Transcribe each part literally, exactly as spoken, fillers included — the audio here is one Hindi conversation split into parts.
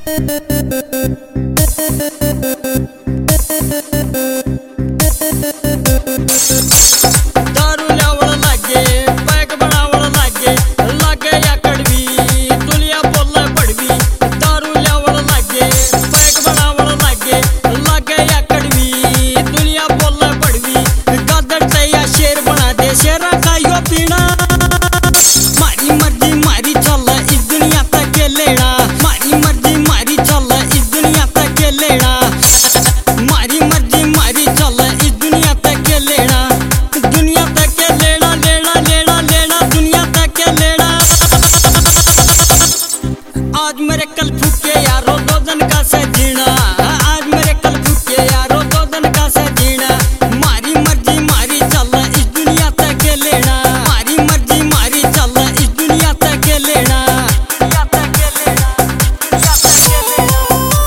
दारू लावण लागे, पैक बनावण लागे, लागे या कड़वी, दुनिया बोले पड़वी। दारू लावण लागे, पैक बनावण लागे, लागे या कड़वी, दुनिया बोले पड़वी। गादड़ से या शेर बना दे, शेरा खाइयो पीना। मारी मर्जी मारी चल इस दुनिया तक के लेना, मारी मर्जी मारी चल इस दुनिया तक के लेना, मारी मर्जी मारी चल इस दुनिया तक के लेना, दुनिया तक के लेना, लेना लेना लेना दुनिया तक के लेना। आज मेरे कल फूके यारो दो दिन का से जीना, आज मेरे कल फूके यारो दो दिन का से जीना। मारी मर्जी मारी चल इस दुनिया तक के लेना, मारी मर्जी मारी चल इस दुनिया तक के लेना, दुनिया तक के लेना, दुनिया तक के लेना।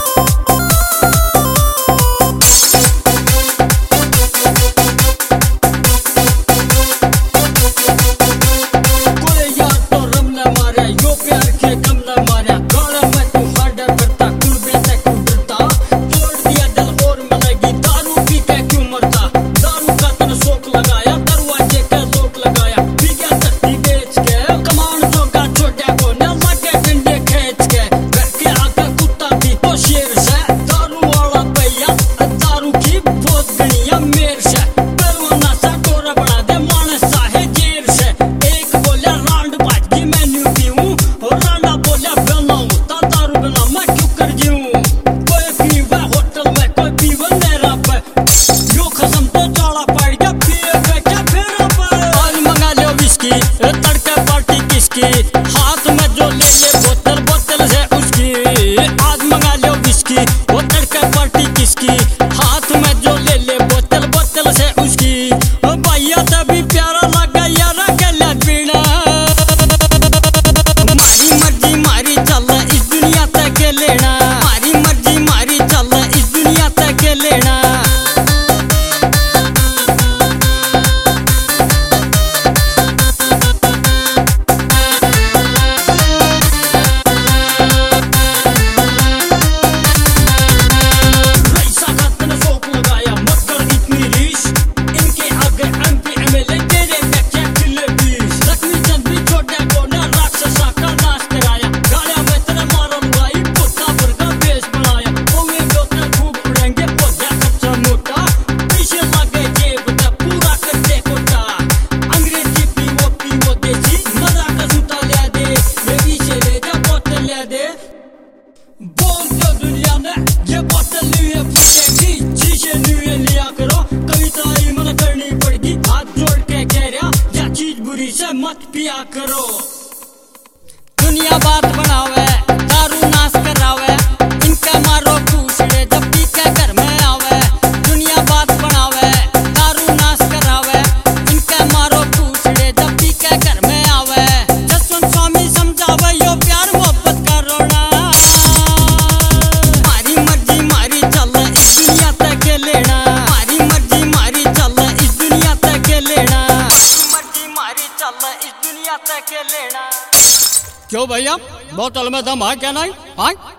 कोई यार तो रम न मारे, यो प्यार के गम न मारे, गाना में तू हार्डर करता, कुलबे से क्यों डरता। तोड़ दिया दिल और मिलेगी, दारू पी के क्यों मरता। दारू का तन शौक लगाया, दरवाजे का लोक लगाया, पी गया धरती बेच के, कमान जोगा छोटे को न लगे डंडे खींच के। घर के आगे कुत्ता भी तो शेर से, दारू वाला भैया दारू की बहुत गणिया मेर से। परवाना सा टोरा बना दे मानस साहे जेर से। एक बोला रांड बाज की मैं न्यू पीऊं, और रांडा बोला बनाऊं, ता दारू बना मैं क्यों कर जीऊं। कोई पीवा होटल में, कोई पीवा मेरा पे, यो खसम तो चाला पड़ गया, पिए बेचा फेरा पे। आज मंगा लो विस्की, तड़के पार्टी किसकी, हाथ में जो ले ले बोतल, बोतल से उसकी। आज मंगा लो विस्की, वो तड़के पार्टी किसकी, हाथ में जो ले ले बोतल, बोतल से उसकी। ओ भैया तभी प्यारा लगा यारा गला पीना। मारी मर्जी मारी चल इस दुनिया तक के लेना, मारी मर्जी मारी चल इस दुनिया तक के लेना। रईसा का तन शौक लगाया, मत कर इतनी रीस, इनके आगे एमपी एमएलए तेरे में क्या किले बीस। लक्ष्मी चंद भी छोटे को न राक्षसा का नाश कराया, गालियां में तेरे मारो लुगाई, पुत्ता भर का बेस बनाया। ओवे जो तेरे खूब उड़ेंगे पौधा सबसे मोटा, पीछे लगे जेब में पूरा कर दे कोटा। अंग्रेजी पीवो पीवो देसी, मजा का जूता ले दे, बेबी से ले जा बोतल ले दे। बोल दो दुनिया ने ये बोतल नहीं है फूटेगी, शीशे नहीं लिया करो, कविता ही मन करनी पड़ेगी। हाथ जोड़ के कह रहा या चीज बुरी से मत पिया करो। दुनिया बात बनावे, दारू नाश करावे, इनका मारो पूछड़े जब पी के घर में आवे। दुनिया बात बनावे, दारू नाश करावे, इनका मारो पूछड़े जब पी के घर में आवे। जसवंत स्वामी समझावे यो प्यार मोहब्बत का रोना। मारी मर्जी मारी चल इस दुनिया तक के लेना, मारी मर्जी मारी चल इस दुनिया तक के लेना, मारी मर्जी मारी चल इस दुनिया तक के लेना। क्यों भैया बोतल में दम है क्या नहीं? हाँ